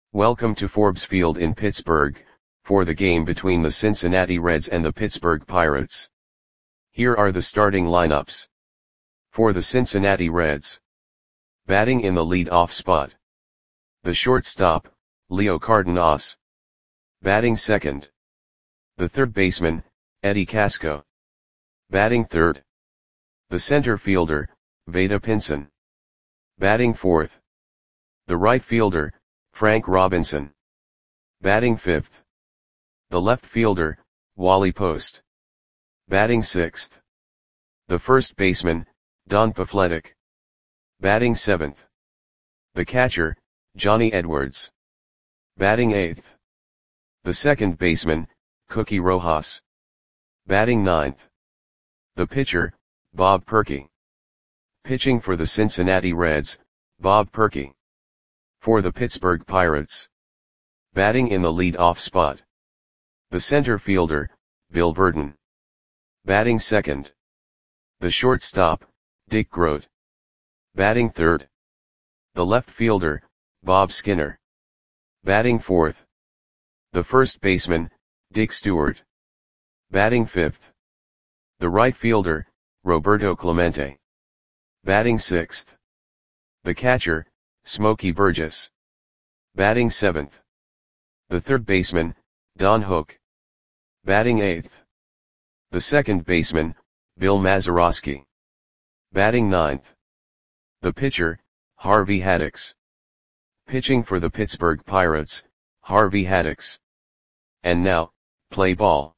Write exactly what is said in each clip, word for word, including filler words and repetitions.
Welcome to Forbes Field in Pittsburgh, for the game between the Cincinnati Reds and the Pittsburgh Pirates. Here are the starting lineups. For the Cincinnati Reds. Batting in the lead-off spot. The shortstop, Leo Cardenas. Batting second. The third baseman, Eddie Casco. Batting third. The center fielder, Vada Pinson. Batting fourth. The right fielder, Frank Robinson. Batting fifth. The left fielder, Wally Post. Batting sixth. The first baseman, Don Pafletic. Batting seventh. The catcher, Johnny Edwards. Batting eighth. The second baseman, Cookie Rojas. Batting ninth. The pitcher, Bob Perky. Pitching for the Cincinnati Reds, Bob Perky. For the Pittsburgh Pirates. Batting in the lead-off spot. The center fielder, Bill Verdon. Batting second. The shortstop, Dick Groat. Batting third. The left fielder, Bob Skinner. Batting fourth. The first baseman, Dick Stewart. Batting fifth. The right fielder, Roberto Clemente. Batting sixth. The catcher, Smokey Burgess. Batting seventh. The third baseman, Don Hook. Batting eighth. The second baseman, Bill Mazeroski. Batting ninth. The pitcher, Harvey Haddix. Pitching for the Pittsburgh Pirates, Harvey Haddix. And now, play ball.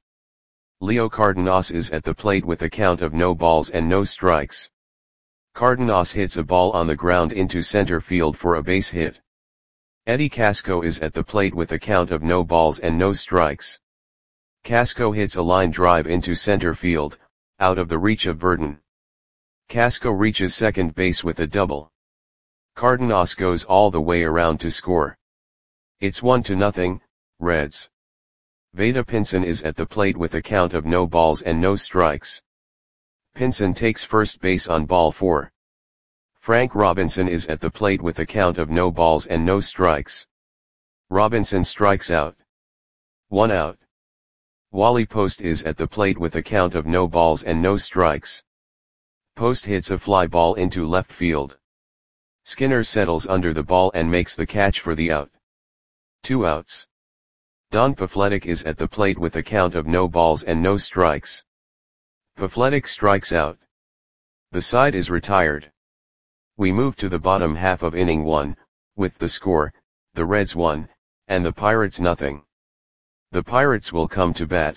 Leo Cardenas is at the plate with a count of no balls and no strikes. Cardenas hits a ball on the ground into center field for a base hit. Eddie Casco is at the plate with a count of no balls and no strikes. Casco hits a line drive into center field, out of the reach of Verdon. Casco reaches second base with a double. Cardenas goes all the way around to score. It's one to nothing, Reds. Vada Pinson is at the plate with a count of no balls and no strikes. Pinson takes first base on ball four. Frank Robinson is at the plate with a count of no balls and no strikes. Robinson strikes out. One out. Wally Post is at the plate with a count of no balls and no strikes. Post hits a fly ball into left field. Skinner settles under the ball and makes the catch for the out. Two outs. Don Pafletic is at the plate with a count of no balls and no strikes. Pafletic strikes out. The side is retired. We move to the bottom half of inning one, with the score, the Reds one, and the Pirates nothing. The Pirates will come to bat.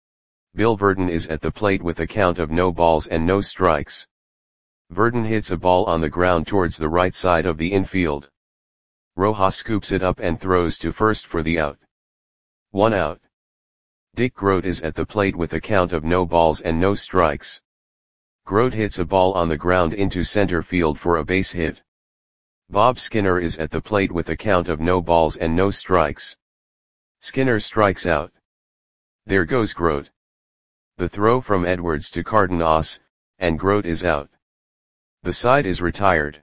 Bill Verdon is at the plate with a count of no balls and no strikes. Verdon hits a ball on the ground towards the right side of the infield. Rojas scoops it up and throws to first for the out. One out. Dick Groat is at the plate with a count of no balls and no strikes. Groat hits a ball on the ground into center field for a base hit. Bob Skinner is at the plate with a count of no balls and no strikes. Skinner strikes out. There goes Groat. The throw from Edwards to Cardenas, and Groat is out. The side is retired.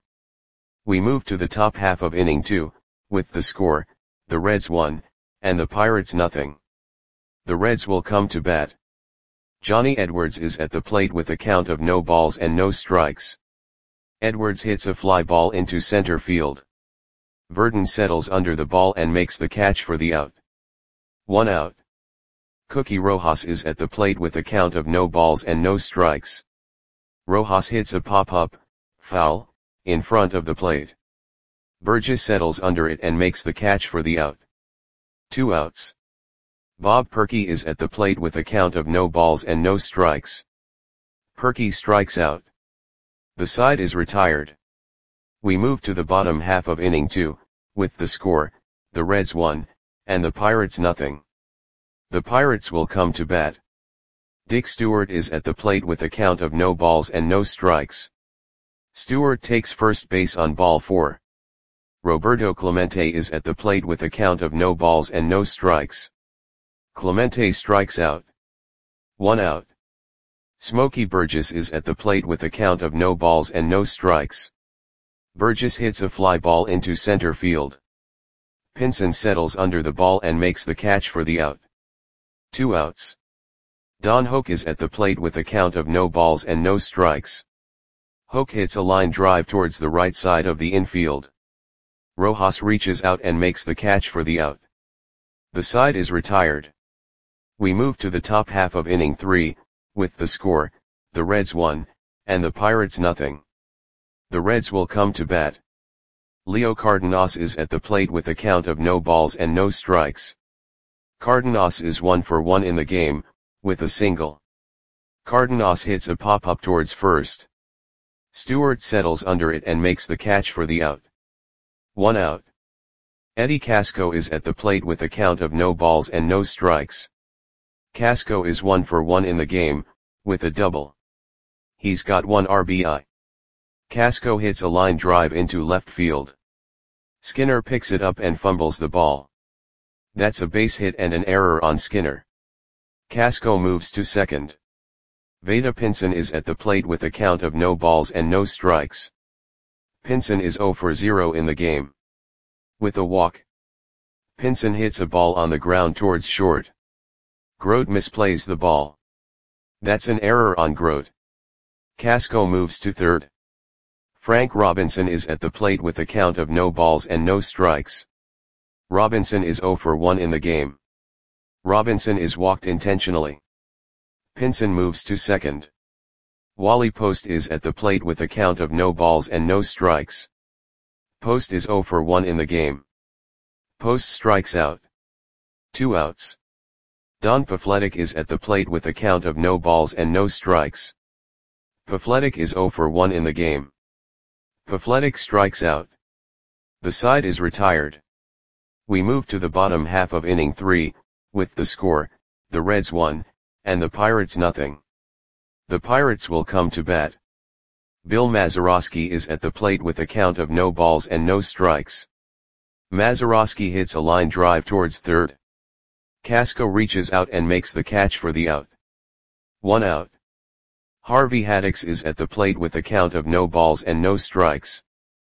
We move to the top half of inning two, with the score, the Reds one, and the Pirates nothing. The Reds will come to bat. Johnny Edwards is at the plate with a count of no balls and no strikes. Edwards hits a fly ball into center field. Verdon settles under the ball and makes the catch for the out. One out. Cookie Rojas is at the plate with a count of no balls and no strikes. Rojas hits a pop-up, foul, in front of the plate. Burgess settles under it and makes the catch for the out. Two outs. Bob Perky is at the plate with a count of no balls and no strikes. Perky strikes out. The side is retired. We move to the bottom half of inning two, with the score, the Reds one, and the Pirates nothing. The Pirates will come to bat. Dick Stewart is at the plate with a count of no balls and no strikes. Stewart takes first base on ball four. Roberto Clemente is at the plate with a count of no balls and no strikes. Clemente strikes out. One out. Smokey Burgess is at the plate with a count of no balls and no strikes. Burgess hits a fly ball into center field. Pinson settles under the ball and makes the catch for the out. Two outs. Don Hoak is at the plate with a count of no balls and no strikes. Hoak hits a line drive towards the right side of the infield. Rojas reaches out and makes the catch for the out. The side is retired. We move to the top half of inning three, with the score, the Reds one, and the Pirates nothing. The Reds will come to bat. Leo Cardenas is at the plate with a count of no balls and no strikes. Cardenas is one for one in the game, with a single. Cardenas hits a pop-up towards first. Stewart settles under it and makes the catch for the out. One out. Eddie Casco is at the plate with a count of no balls and no strikes. Casco is one for one in the game, with a double. He's got one R B I. Casco hits a line drive into left field. Skinner picks it up and fumbles the ball. That's a base hit and an error on Skinner. Casco moves to second. Vada Pinson is at the plate with a count of no balls and no strikes. Pinson is zero for zero in the game. With a walk. Pinson hits a ball on the ground towards short. Grote misplays the ball. That's an error on Grote. Casco moves to third. Frank Robinson is at the plate with a count of no balls and no strikes. Robinson is zero for one in the game. Robinson is walked intentionally. Pinson moves to second. Wally Post is at the plate with a count of no balls and no strikes. Post is zero for one in the game. Post strikes out. Two outs. Don Pafletic is at the plate with a count of no balls and no strikes. Pafletic is zero for one in the game. Pafletic strikes out. The side is retired. We move to the bottom half of inning three, with the score, the Reds one, and the Pirates nothing. The Pirates will come to bat. Bill Mazeroski is at the plate with a count of no balls and no strikes. Mazeroski hits a line drive towards third. Casco reaches out and makes the catch for the out. One out. Harvey Haddix is at the plate with a count of no balls and no strikes.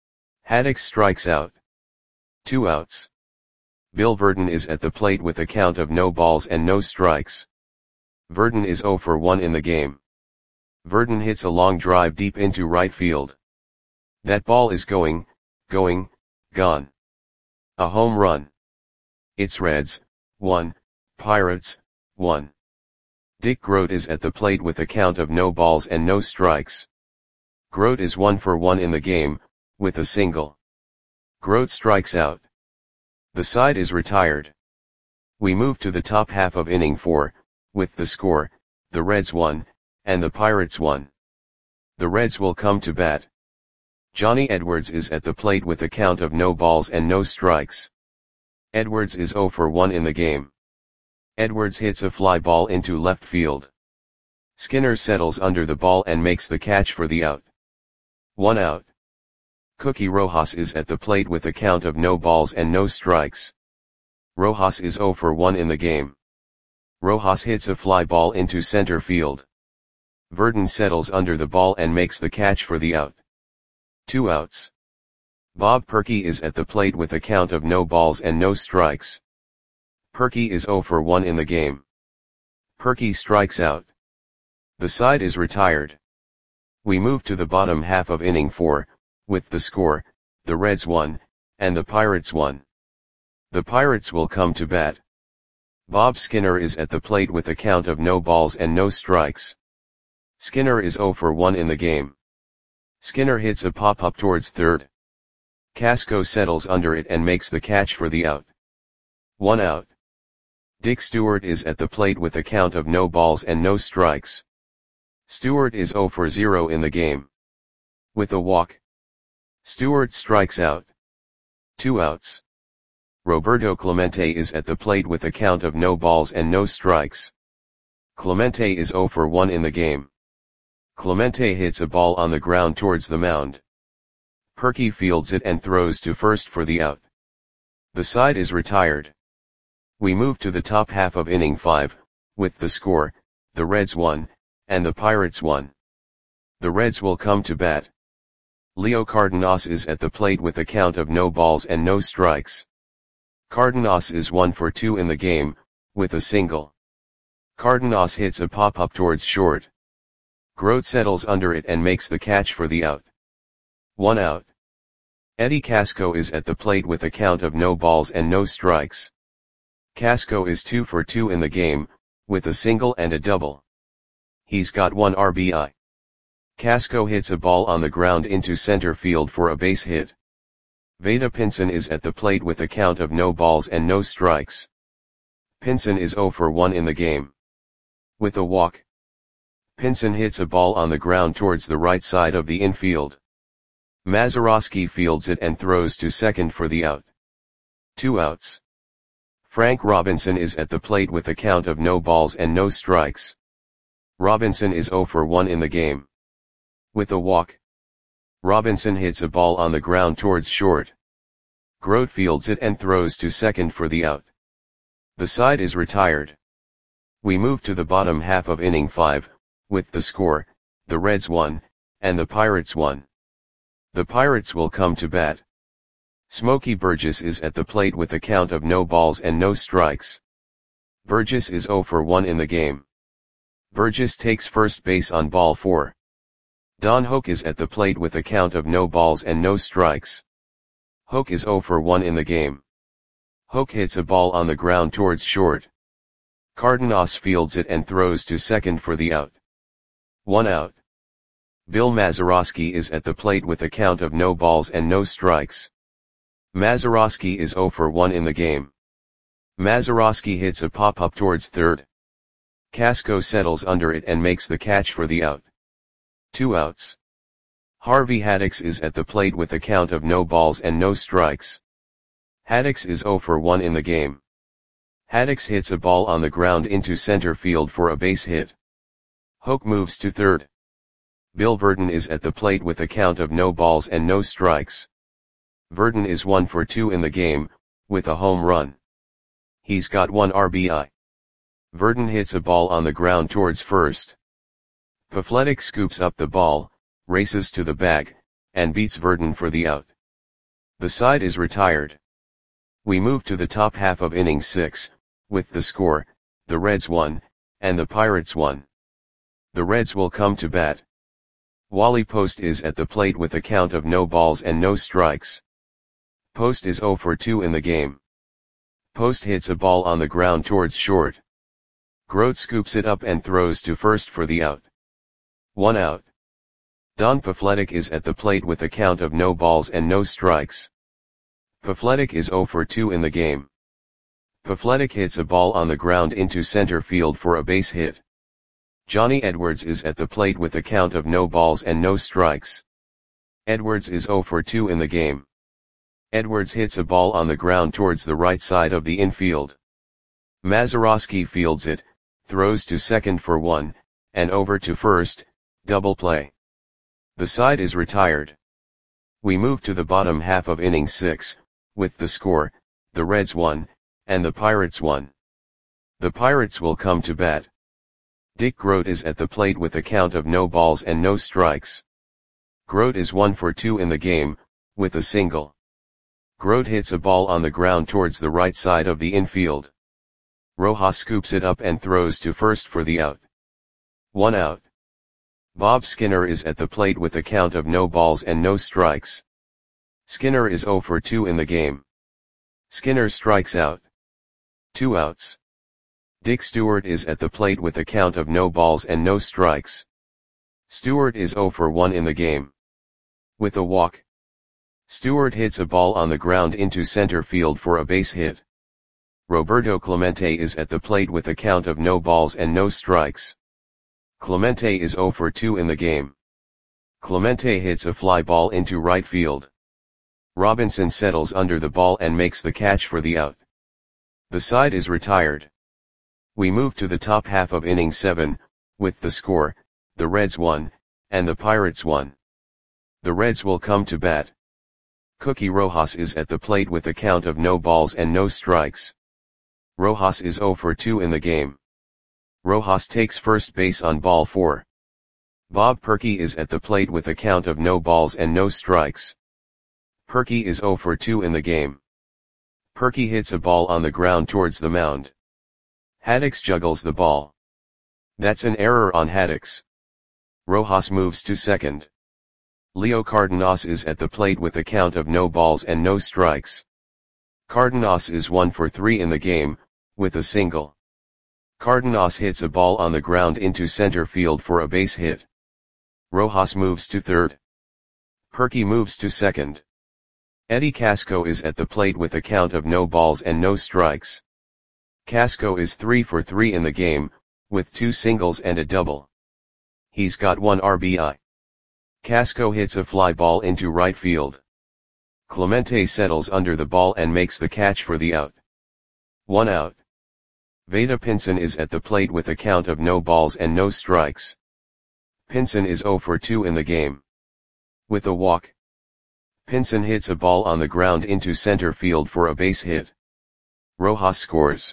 Haddix strikes out. Two outs. Bill Verdon is at the plate with a count of no balls and no strikes. Verdon is zero for one in the game. Verdon hits a long drive deep into right field. That ball is going, going, gone. A home run. It's Reds, one, Pirates, one. Dick Grote is at the plate with a count of no balls and no strikes. Grote is one for one in the game, with a single. Grote strikes out. The side is retired. We move to the top half of inning four, with the score, the Reds one, and the Pirates one. The Reds will come to bat. Johnny Edwards is at the plate with a count of no balls and no strikes. Edwards is zero for one in the game. Edwards hits a fly ball into left field. Skinner settles under the ball and makes the catch for the out. One out. Cookie Rojas is at the plate with a count of no balls and no strikes. Rojas is zero for one in the game. Rojas hits a fly ball into center field. Verdon settles under the ball and makes the catch for the out. Two outs. Bob Perky is at the plate with a count of no balls and no strikes. Perky is zero for one in the game. Perky strikes out. The side is retired. We move to the bottom half of inning four, with the score, the Reds one, and the Pirates one. The Pirates will come to bat. Bob Skinner is at the plate with a count of no balls and no strikes. Skinner is zero for one in the game. Skinner hits a pop-up towards third. Casco settles under it and makes the catch for the out. One out. Dick Stewart is at the plate with a count of no balls and no strikes. Stewart is zero for zero in the game. With a walk. Stewart strikes out. Two outs. Roberto Clemente is at the plate with a count of no balls and no strikes. Clemente is zero for one in the game. Clemente hits a ball on the ground towards the mound. Perky fields it and throws to first for the out. The side is retired. We move to the top half of inning five, with the score, the Reds one, and the Pirates one. The Reds will come to bat. Leo Cardenas is at the plate with a count of no balls and no strikes. Cardenas is one for two in the game, with a single. Cardenas hits a pop-up towards short. Grote settles under it and makes the catch for the out. One out. Eddie Casco is at the plate with a count of no balls and no strikes. Casco is two for two in the game, with a single and a double. He's got one R B I. Casco hits a ball on the ground into center field for a base hit. Vada Pinson is at the plate with a count of no balls and no strikes. Pinson is zero for one in the game. With a walk. Pinson hits a ball on the ground towards the right side of the infield. Mazeroski fields it and throws to second for the out. Two outs. Frank Robinson is at the plate with a count of no balls and no strikes. Robinson is zero for one in the game. With a walk. Robinson hits a ball on the ground towards short. Grote fields it and throws to second for the out. The side is retired. We move to the bottom half of inning five, with the score, the Reds won, and the Pirates won. The Pirates will come to bat. Smokey Burgess is at the plate with a count of no balls and no strikes. Burgess is zero for one in the game. Burgess takes first base on ball four. Don Hoak is at the plate with a count of no balls and no strikes. Hoak is zero for one in the game. Hoak hits a ball on the ground towards short. Cardenas fields it and throws to second for the out. One out. Bill Mazeroski is at the plate with a count of no balls and no strikes. Mazeroski is zero for one in the game. Mazeroski hits a pop-up towards third. Casco settles under it and makes the catch for the out. Two outs. Harvey Haddix is at the plate with a count of no balls and no strikes. Haddix is zero for one in the game. Haddix hits a ball on the ground into center field for a base hit. Hoak moves to third. Bill Verdon is at the plate with a count of no balls and no strikes. Verdon is one for two in the game, with a home run. He's got one R B I. Verdon hits a ball on the ground towards first. Pafletic scoops up the ball, races to the bag, and beats Verdon for the out. The side is retired. We move to the top half of inning six, with the score, the Reds won, and the Pirates won. The Reds will come to bat. Wally Post is at the plate with a count of no balls and no strikes. Post is zero for two in the game. Post hits a ball on the ground towards short. Grote scoops it up and throws to first for the out. One out. Don Pafletic is at the plate with a count of no balls and no strikes. Pafletic is zero for two in the game. Pafletic hits a ball on the ground into center field for a base hit. Johnny Edwards is at the plate with a count of no balls and no strikes. Edwards is zero for two in the game. Edwards hits a ball on the ground towards the right side of the infield. Mazeroski fields it, throws to second for one, and over to first, double play. The side is retired. We move to the bottom half of inning six, with the score, the Reds won, and the Pirates won. The Pirates will come to bat. Dick Grote is at the plate with a count of no balls and no strikes. Grote is one for two in the game, with a single. Grote hits a ball on the ground towards the right side of the infield. Rojas scoops it up and throws to first for the out. One out. Bob Skinner is at the plate with a count of no balls and no strikes. Skinner is zero for two in the game. Skinner strikes out. Two outs. Dick Stewart is at the plate with a count of no balls and no strikes. Stewart is zero for one in the game. With a walk. Stewart hits a ball on the ground into center field for a base hit. Roberto Clemente is at the plate with a count of no balls and no strikes. Clemente is zero for two in the game. Clemente hits a fly ball into right field. Robinson settles under the ball and makes the catch for the out. The side is retired. We move to the top half of inning seven, with the score, the Reds won, and the Pirates won. The Reds will come to bat. Cookie Rojas is at the plate with a count of no balls and no strikes. Rojas is zero for two in the game. Rojas takes first base on ball four. Bob Perky is at the plate with a count of no balls and no strikes. Perky is zero for two in the game. Perky hits a ball on the ground towards the mound. Haddix juggles the ball. That's an error on Haddix. Rojas moves to second. Leo Cardenas is at the plate with a count of no balls and no strikes. Cardenas is one for three in the game, with a single. Cardenas hits a ball on the ground into center field for a base hit. Rojas moves to third. Perky moves to second. Eddie Casco is at the plate with a count of no balls and no strikes. Casco is three for three in the game, with two singles and a double. He's got one R B I. Casco hits a fly ball into right field. Clemente settles under the ball and makes the catch for the out. One out. Vada Pinson is at the plate with a count of no balls and no strikes. Pinson is zero for two in the game. With a walk. Pinson hits a ball on the ground into center field for a base hit. Rojas scores.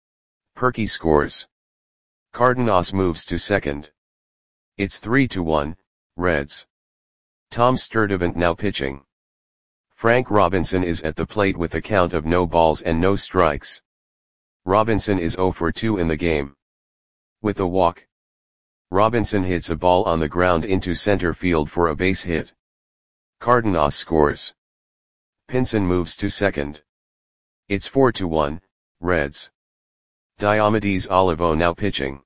Perky scores. Cardenas moves to second. It's three to one, Reds. Tom Sturdivant now pitching. Frank Robinson is at the plate with a count of no balls and no strikes. Robinson is zero for two in the game. With a walk. Robinson hits a ball on the ground into center field for a base hit. Cardenas scores. Pinson moves to second. It's four to one, Reds. Diomedes Olivo now pitching.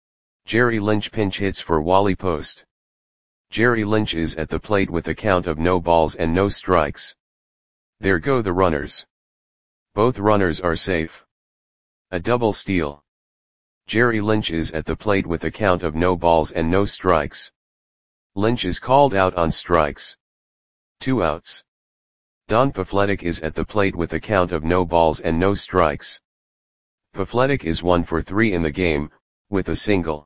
Jerry Lynch pinch hits for Wally Post. Jerry Lynch is at the plate with a count of no balls and no strikes. There go the runners. Both runners are safe. A double steal. Jerry Lynch is at the plate with a count of no balls and no strikes. Lynch is called out on strikes. Two outs. Don Pafletic is at the plate with a count of no balls and no strikes. Pafletic is one for three in the game, with a single.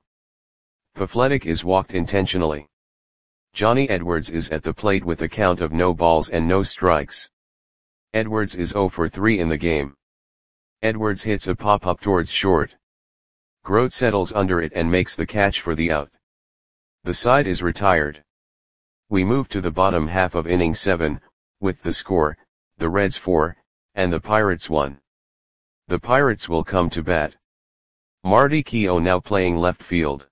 Pafletic is walked intentionally. Johnny Edwards is at the plate with a count of no balls and no strikes. Edwards is zero for three in the game. Edwards hits a pop-up towards short. Grote settles under it and makes the catch for the out. The side is retired. We move to the bottom half of inning seven, with the score, the Reds four, and the Pirates one. The Pirates will come to bat. Marty Keough now playing left field.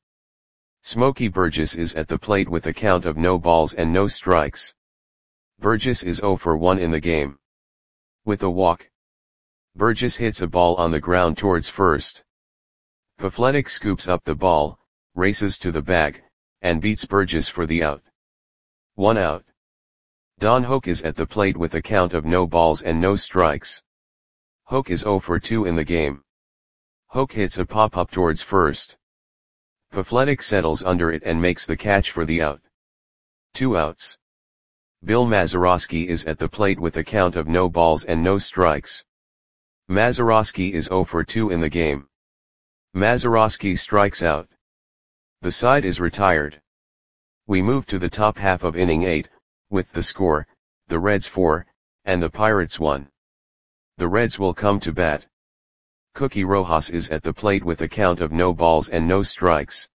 Smokey Burgess is at the plate with a count of no balls and no strikes. Burgess is zero for one in the game. With a walk. Burgess hits a ball on the ground towards first. Pafletic scoops up the ball, races to the bag, and beats Burgess for the out. One out. Don Hoke is at the plate with a count of no balls and no strikes. Hoke is zero for two in the game. Hoke hits a pop-up towards first. Pafletic settles under it and makes the catch for the out. Two outs. Bill Mazeroski is at the plate with a count of no balls and no strikes. Mazeroski is zero for two in the game. Mazeroski strikes out. The side is retired. We move to the top half of inning eight, with the score, the Reds four, and the Pirates one. The Reds will come to bat. Cookie Rojas is at the plate with a count of no balls and no strikes.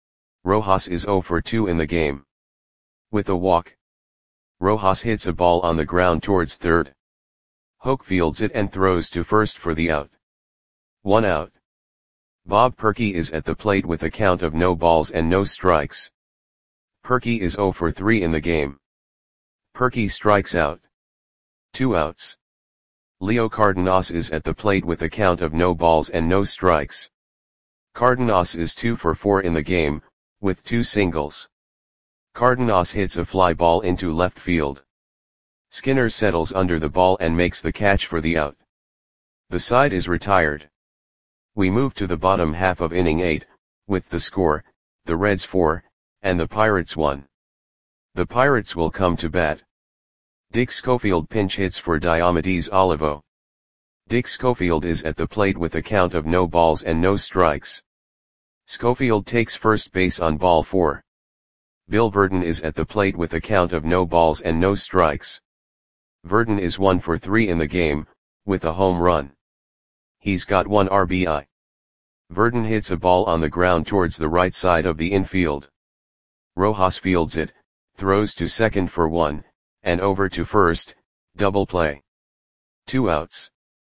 Rojas is zero for two in the game. With a walk. Rojas hits a ball on the ground towards third. Hoke fields it and throws to first for the out. One out. Bob Perky is at the plate with a count of no balls and no strikes. Perky is zero for three in the game. Perky strikes out. Two outs. Leo Cardenas is at the plate with a count of no balls and no strikes. Cardenas is two for four in the game, with two singles. Cardenas hits a fly ball into left field. Skinner settles under the ball and makes the catch for the out. The side is retired. We move to the bottom half of inning eight, with the score, the Reds four, and the Pirates one. The Pirates will come to bat. Dick Schofield pinch hits for Diomedes Olivo. Dick Schofield is at the plate with a count of no balls and no strikes. Schofield takes first base on ball four. Bill Verdon is at the plate with a count of no balls and no strikes. Verdon is one for three in the game, with a home run. He's got one R B I. Verdon hits a ball on the ground towards the right side of the infield. Rojas fields it, throws to second for one, and over to first, double play. Two outs.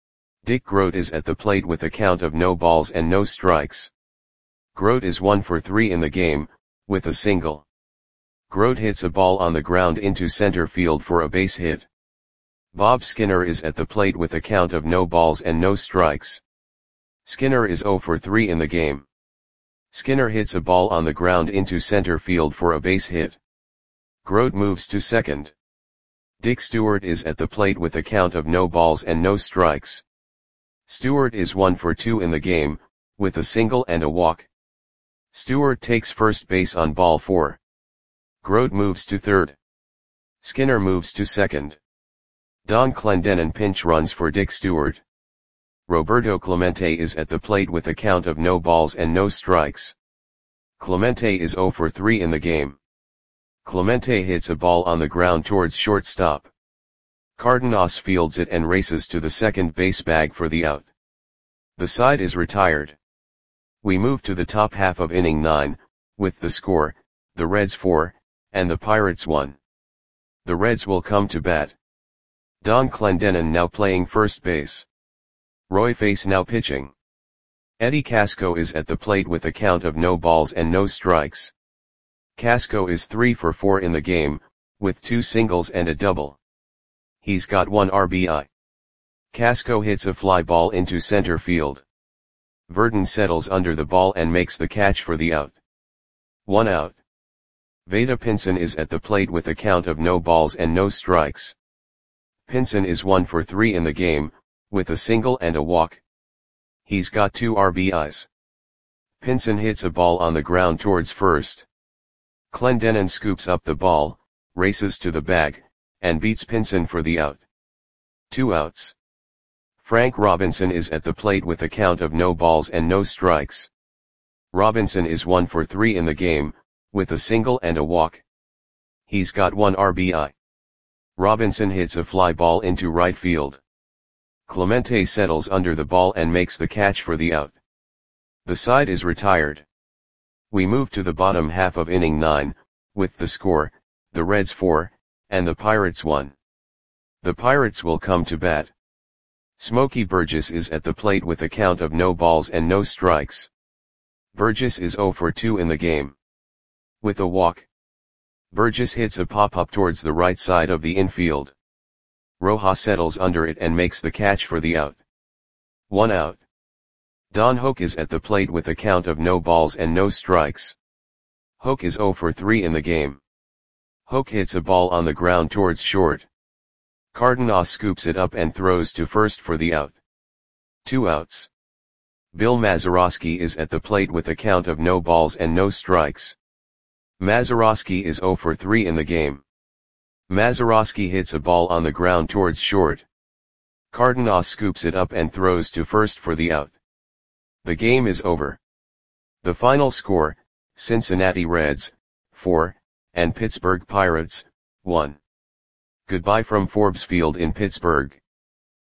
Dick Groat is at the plate with a count of no balls and no strikes. Groat is one for three in the game, with a single. Groat hits a ball on the ground into center field for a base hit. Bob Skinner is at the plate with a count of no balls and no strikes. Skinner is zero for three in the game. Skinner hits a ball on the ground into center field for a base hit. Groat moves to second. Dick Stewart is at the plate with a count of no balls and no strikes. Stewart is one for two in the game, with a single and a walk. Stewart takes first base on ball four. Groat moves to third. Skinner moves to second. Don Clendenon pinch runs for Dick Stewart. Roberto Clemente is at the plate with a count of no balls and no strikes. Clemente is zero for three in the game. Clemente hits a ball on the ground towards shortstop. Cardenas fields it and races to the second base bag for the out. The side is retired. We move to the top half of inning nine, with the score, the Reds four, and the Pirates one. The Reds will come to bat. Don Clendenon now playing first base. Roy Face now pitching. Eddie Casco is at the plate with a count of no balls and no strikes. Casco is three for four in the game, with two singles and a double. He's got one R B I. Casco hits a fly ball into center field. Verdon settles under the ball and makes the catch for the out. One out. Vada Pinson is at the plate with a count of no balls and no strikes. Pinson is one for three in the game, with a single and a walk. He's got two R B Is. Pinson hits a ball on the ground towards first. Clendenon scoops up the ball, races to the bag, and beats Pinson for the out. Two outs. Frank Robinson is at the plate with a count of no balls and no strikes. Robinson is one for three in the game, with a single and a walk. He's got one R B I. Robinson hits a fly ball into right field. Clemente settles under the ball and makes the catch for the out. The side is retired. We move to the bottom half of inning nine, with the score, the Reds four, and the Pirates one. The Pirates will come to bat. Smokey Burgess is at the plate with a count of no balls and no strikes. Burgess is zero for two in the game. With a walk. Burgess hits a pop-up towards the right side of the infield. Rojas settles under it and makes the catch for the out. One out. Don Hoak is at the plate with a count of no balls and no strikes. Hoak is zero for three in the game. Hoak hits a ball on the ground towards short. Cardenas scoops it up and throws to first for the out. Two outs. Bill Mazeroski is at the plate with a count of no balls and no strikes. Mazeroski is zero for three in the game. Mazeroski hits a ball on the ground towards short. Cardenas scoops it up and throws to first for the out. The game is over. The final score, Cincinnati Reds, four, and Pittsburgh Pirates, one. Goodbye from Forbes Field in Pittsburgh.